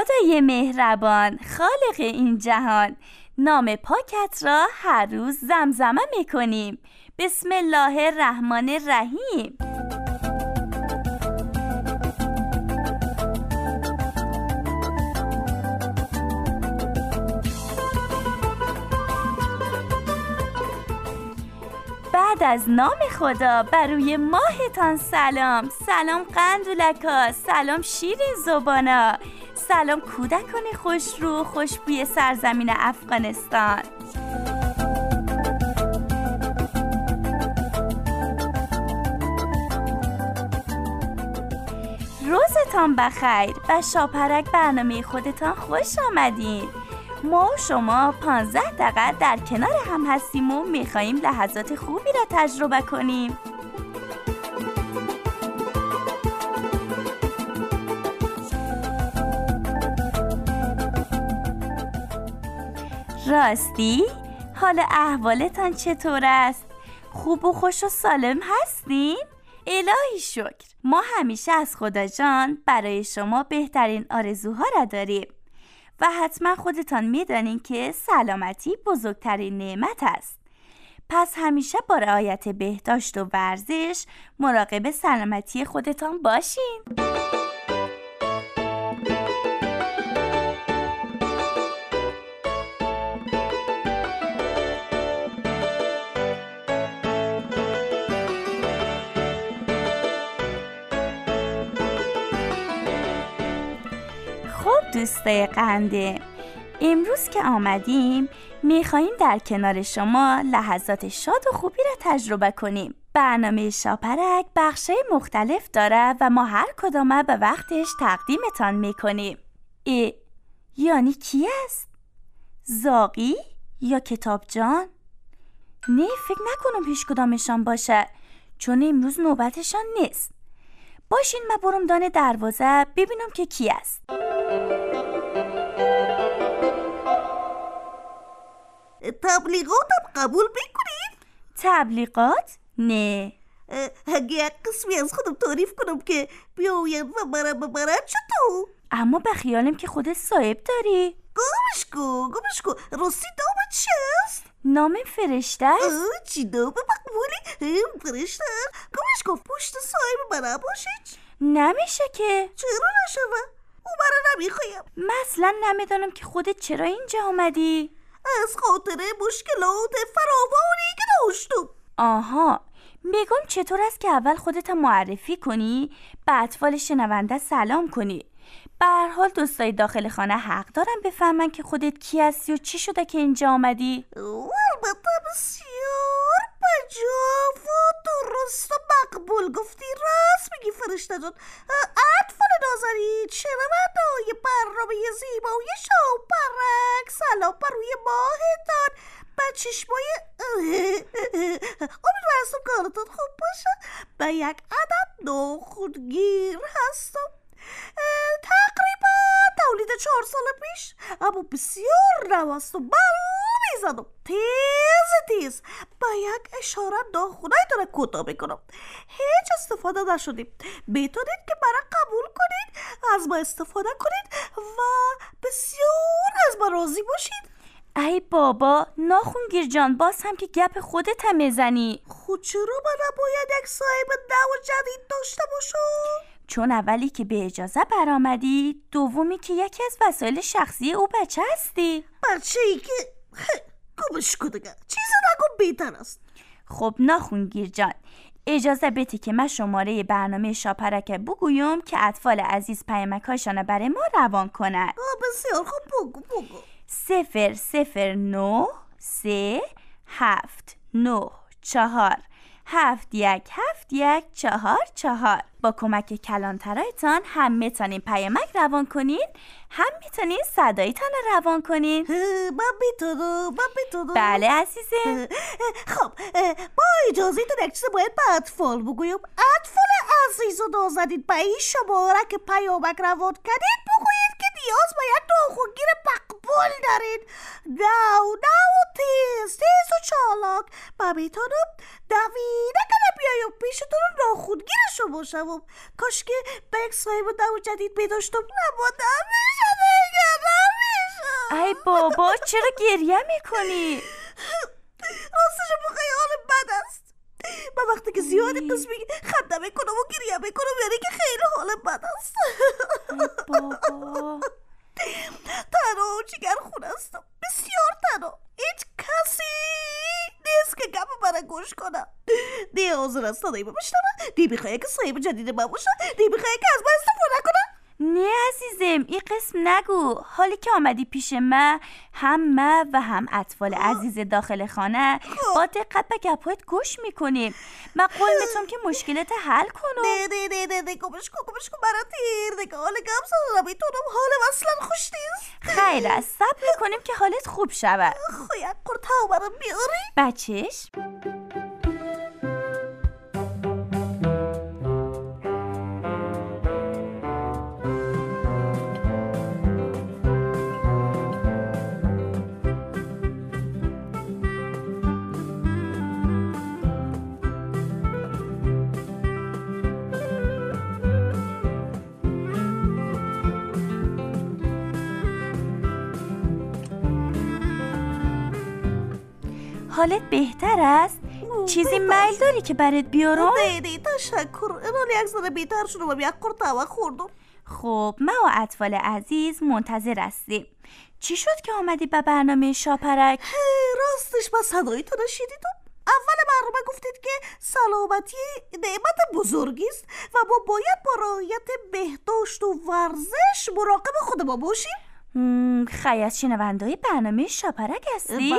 خدای مهربان، خالق این جهان، نام پاکت را هر روز زمزمه میکنیم. بسم الله الرحمن الرحیم. بعد از نام خدا بر روی ماهتان سلام. سلام قندولکا، سلام شیرین زبانا، سلام کودکان خوشرو خوشبوی سرزمین افغانستان. روزتان بخیر. به شاپرک برنامه خودتان خوش آمدین. ما و شما 15 دقیقه در کنار هم هستیم و میخواییم لحظات خوبی را تجربه کنیم. راستی؟ حال احوالتان چطور است؟ خوب و خوش و سالم هستین؟ الهی شکر. ما همیشه از خدا جان برای شما بهترین آرزوها را داریم و حتما خودتان میدانین که سلامتی بزرگترین نعمت است. پس همیشه با رعایت بهداشت و ورزش مراقب سلامتی خودتان باشین. دوستای قنده، امروز که آمدیم میخواییم در کنار شما لحظات شاد و خوبی را تجربه کنیم. برنامه شاپرک بخشای مختلف داره و ما هر کدامه به وقتش تقدیمتان میکنیم. یعنی کی است؟ زاغی یا کتاب جان؟ نه، فکر نکنم هیچ کدامشان باشه، چون امروز نوبتشان نیست. باشین من برم دانه دروازه ببینم که کی است. تبلیغاتم قبول میکنید؟ تبلیغات؟ نه. اگه یک قسمی از خودم تعریف کنم که بیاید و برم ببرد چطور؟ اما به خیالم که خودت صاحب داری. گمش کن راستی نامت چی است؟ نام فرشته است؟ چی نام مقبولی؟ فرشته گمش کن پشت صاحب من باشید؟ نمیشه که. چرا نشوه؟ او برا نمیخوایم. مثلا نمیدانم که خودت چرا اینجا آمدی؟ از خاطر مشکلات فراوانی که داشتم. آها، میگم چطور است که اول خودت معرفی کنی، به اطفال شنونده سلام کنی. به هر حال دوستای داخل خانه حق دارن بفهمن که خودت کی هستی و چی شده که اینجا آمدی. البته بسیار بجا و درست و مقبول گفتی. راست میگی فرشته جان. اطفال نازنین شنونده‌های برنامه زیبای شاپرک، سلام بر روی ماهتان، به چشمای امیدوارم کارتون خوب باشه. به یک عدد ناخودگیر هستم، تقریبا تولید 4 سال پیش، اما بسیار نواست و بل میزنم تیز با یک اشاره ناخونای داره کوتاه میکنم. هیچ استفاده نشدیم. میتونید که مرا قبول کنید، از ما استفاده کنید و بسیار از ما راضی باشید. ای بابا ناخونگیر جان، باز هم که گپ خودت هم میزنی. خود چرا من باید یک صاحب نو و جدید داشته باشم؟ چون اولی که به اجازه برآمدی، دومی که یکی از وسایل شخصی او بچه هستی. بچه ای که گمش کدگه چیزی نگم بهتر است. خب ناخونگیر جان، اجازه بدی که من شماره برنامه شاپرک بگویم که اطفال عزیز پیامک‌هاشان برای ما روان کنند. بسیار خوب بگو. 009 3 7 9 4 717144. با کمک کلانترایتان هم میتونین پیامک روان کنین، هم میتونین صدایتان روان کنین. من میتونم. بله عزیزه. خب با اجازهتون یک چیز باید به اطفال بگویم. اطفال عزیز و نازنین، به این شماره که پیامک روان کردید بگویید که نیاز به یک ناخونگیر مقبول دارین. نو و تیز و چالاک. من میتونم دویده کنم بیایم پیشتون ناخونگیرشو باشم. کاش که به یک صاحب نو جدید میداشتم. اما نمیشه دیگه، نمیشه. ای بابا چرا گریه میکنی؟ راستش بخوای حال بد است. من وقتی که زیادی قسم خنده میکنم و گریه میکنم یعنی که خیلی حال بد است. بابا تنها و جگر خون هستم، بسیار تنها. هیچ کسی نیست که گپ من گوش کنم. دی حاضر است صدایی بشنوه، دی میخواه که صاحب جدید من باشه، دی میخواه که از من استفاده کنه. نه عزیزم این قسم نگو. حالی که آمدی پیش من، هم من و هم اطفال عزیز داخل خانه با دقت به گپایت گوش میکنیم. من قول میتونم که مشکلت حل کنم. نه گمش کن برای تیر دیگه. حال گم سازم میتونم، حالم اصلا خوش نیست. خیر است، صبر میکنیم که حالت خوب شود. یک قرطه برام بیاری؟ بچهش حالت بهتر است؟ چیزی میل داری که برات بیارم؟ نه تشکر. الان یک ذره بهتر شدم و یک قرطه خوردم. خب ما و اطفال عزیز منتظر هستیم. چی شد که آمدی به برنامه شاپرک؟ راستش من صدایتو نشیدیدم. اول برنامه گفتید که سلامتی نعمت بزرگی است و ما باید با رعایت بهداشت و ورزش مراقب خودمان باشیم. خیلی از شنونده‌های برنامه شاپرک هستی؟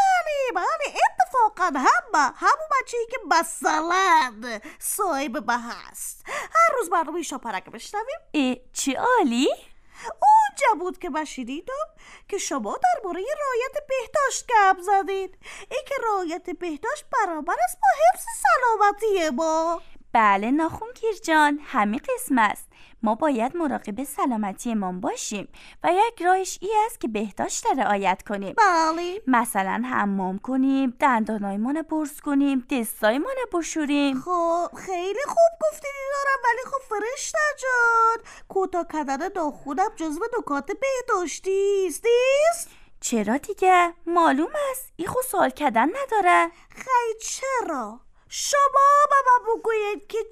بله اتفاقا همون بچه‌ای که مثلا صاحب به هست. هر روز برنامه شاپرک بشنویم. چی عالی؟ اونجا بود که من شنیدم که شما درباره رعایت بهداشت گپ زدید. این که رعایت بهداشت برابر است با حفظ سلامتی ما. بله ناخونگیر جان، همین قسم است. ما باید مراقب سلامتی ما باشیم و یک راهش این است که بهداشت رعایت کنیم. بله. مثلا حمام کنیم، دندانایمان برس کنیم، دستایمان بشوریم. خب خیلی خوب گفتید دارم، ولی خب فرشته جان کوتاه کردن ناخونم جزو نکات بهداشتی نیست؟ چرا دیگه؟ معلوم است این خود سوال کردن نداره. خیلی چرا؟ شما به من بگوید که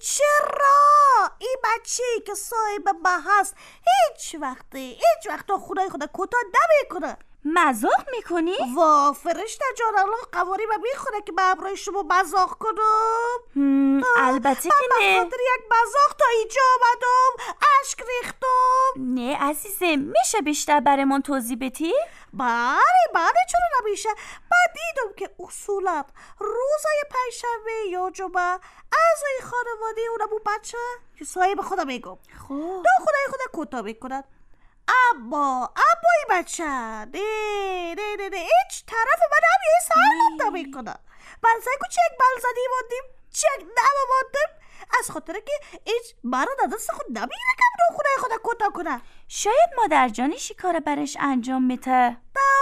چرا این بچه‌ای که صاحب من هست هیچ وقت خدای خدا کوتاه نمیکنه. مزاق میکنی؟ وا فرشته جان الله قواری من میخونه که به همراه شما مزاق کنم؟ البته که نه. من خاطر یک مزاق تا اینجا آمدم، اشک ریختم. نه عزیزم میشه بیشتر برامون توضیح بدی؟ بله چرا نمیشه. من دیدم که اصولا روزای پنجشنبه یا جمعه اعضای خانواده اونمون بچه که صاحب خودم میگم خب خدای خدا کوتاه میکنن. اما این بچه نه هیچ طرف من هم یه سر نمیکنه. من سعی چه یک بلزدی ماندیم چه یک نمه ماندیم از خاطر که هیچ مرا دست خود نمیره که خدای خدا کوتاه کنه. شاید مادر جانش کار برش انجام میده.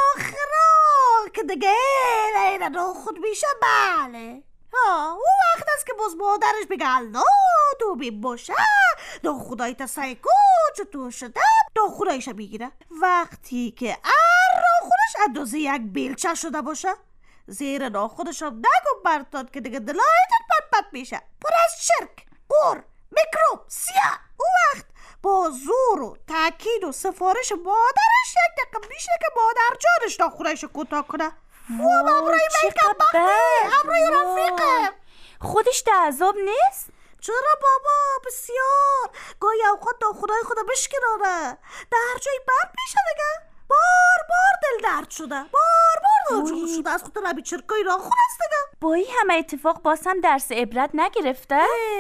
آخرا که دیگه این خود میشه. بله اون وقت است که باز مادرش بگه الله تو بی باشه دو خدای تسعی کن چطور شده دو خدایش میگیره. وقتی که خودش اندازه یک بیلچه شده باشه زیر ناخودش هم نگم برتاد که دیگه دلایتت پت میشه پر از شرک قر میکروب سیاه. اون وقت با زور و تاکید و سفارش مادرش یک دقیقه میشه که مادر جانش ناخونش کوتاه کنه. امرای میکم امرای رفیقه خودش در عذاب نیست؟ چرا بابا بسیار. گاهی اوقات ناخونای خدا بشکناره در جایی برد میشه دیگه. بار دل درد شده بار ناجور شده از خود نبی چرکای ناخون است دیگه. با این همه اتفاق باز هم درس عبرت نگرفته؟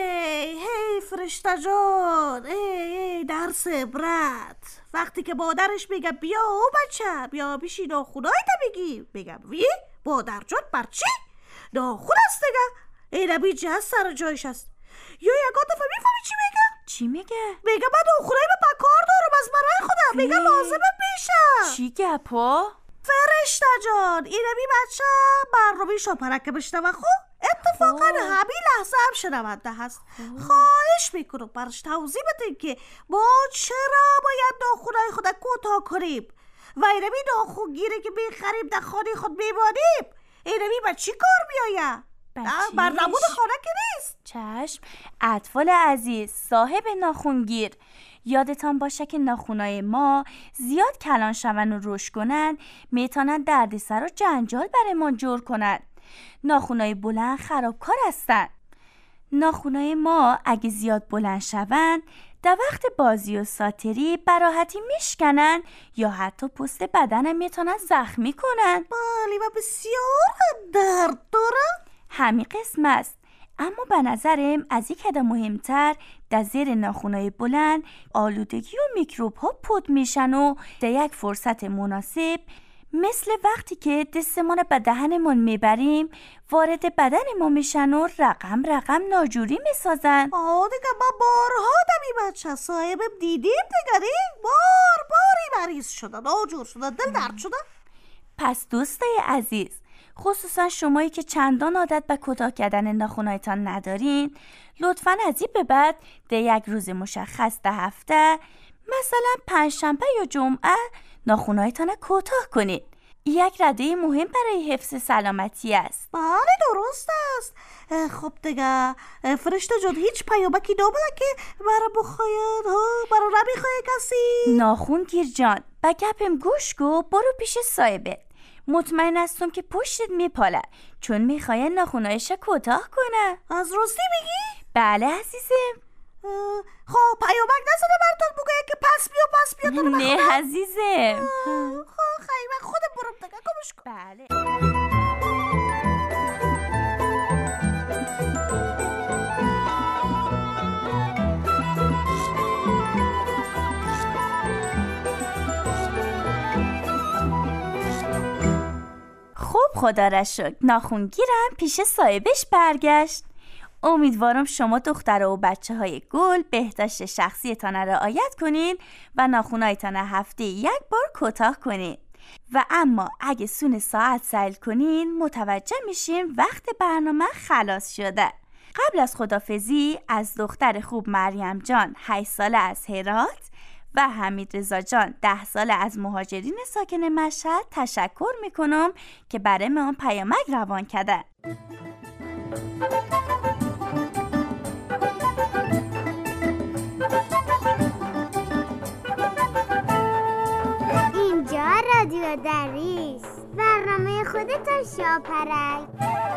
هی فرشته جان درس عبرت وقتی که مادرش میگه بیا بچه بیا بیشی ناخونای تا بگم وی مادر جان برچی ناخون است دیگه. این نبی جه سر جایش است. یا یک دفعه میفهمی چی میگه؟ چی میگه؟ میگه من ناخونای به بکار دارم از برای خودم. میگه لازمه پیشم. چی گپا؟ فرشته جان اینه بی بچه برنامه شاپرک که بشنوه خب اتفاقا همین لحظه هم شنونده هست. خواهش میکنم برش توضیح بدین که ما چرا باید ناخونای خود کوتاه کنیم و اینه بی ناخونگیره که میخریم در خانه خود میمانیم. اینه بی به چی کار میاید؟ بر نمود خانه که نیست. چشم. اطفال عزیز، صاحب ناخونگیر، یادتان باشه که ناخونای ما زیاد کلان شون و رشد کنن میتونن دردسر و جنجال برای ما جور کنن. ناخونای بلند خرابکار هستن. ناخونای ما اگه زیاد بلند شون در وقت بازی و ساتری براحتی میشکنن یا حتی پوست بدنم میتونن زخمی کنن. بله و بسیار درد دارم. همین قسم است. اما به نظرم از یک حد مهمتر در زیر ناخونای بلند آلودگی و میکروب ها پود میشن و در یک فرصت مناسب مثل وقتی که دستمون به دهنمون میبریم وارد بدن ما میشن و رقم ناجوری میسازن. دیگه ما بارها دمی بچه صاحبم دیدیم دیگه باری مریض شدن، ناجور شدن، دل درد شدن. پس دوستای عزیز، خصوصا شمایی که چندان عادت به کوتاه کردن ناخونایتان ندارین، لطفاً از این به بعد در یک روز مشخص در هفته مثلا پنجشنبه یا جمعه ناخونایتان کوتاه کنید. یک رده مهم برای حفظ سلامتی است. بله درست است. خب دیگه فرشته جان هیچ پیامکی نامده که برای بخواید برای نمیخواه کسی؟ ناخونگیر جان به گپم گوش کن، برو پیش صاحبت. مطمئن هستم که پشتت میپاله چون میخواه ناخونایش کوتاه کنه. از راستی میگی؟ بله عزیزم. خب پیامک نزده براتون بگه که پس بیا تو رو بخونم؟ نه عزیزم. خب خیلی خودم برم دیگه کمش کن. بله. خب خدا را شکر ناخونگیرم پیش صاحبش برگشت. امیدوارم شما دختر و بچه های گل بهداشت شخصیتان را رعایت کنین و ناخونایتان هفته یک بار کوتاه کنین. و اما اگه سون ساعت سیل کنین متوجه میشین وقت برنامه خلاص شده. قبل از خدافزی از دختر خوب مریم جان 8 ساله از هرات و حمید رضا جان 10 ساله از مهاجرین ساکن مشهد تشکر میکنم که برای من پیامک روان کرده. اینجا رادیو دریس، برنامه خودتان شاپرک.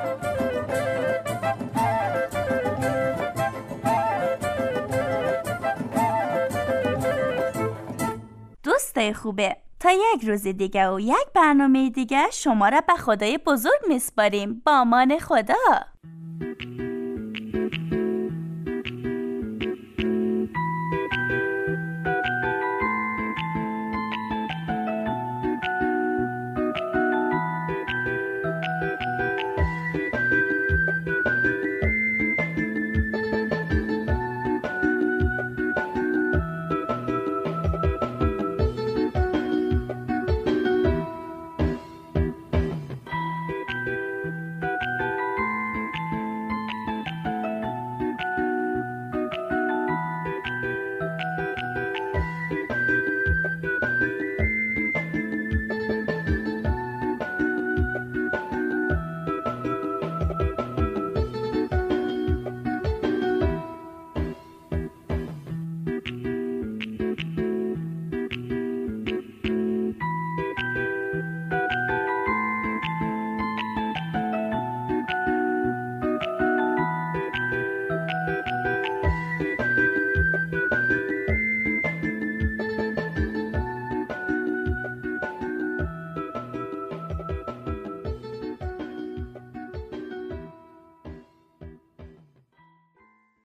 دوستای خوبه، تا یک روز دیگه و یک برنامه دیگه شما را به خدای بزرگ میسپاریم. با امان خدا.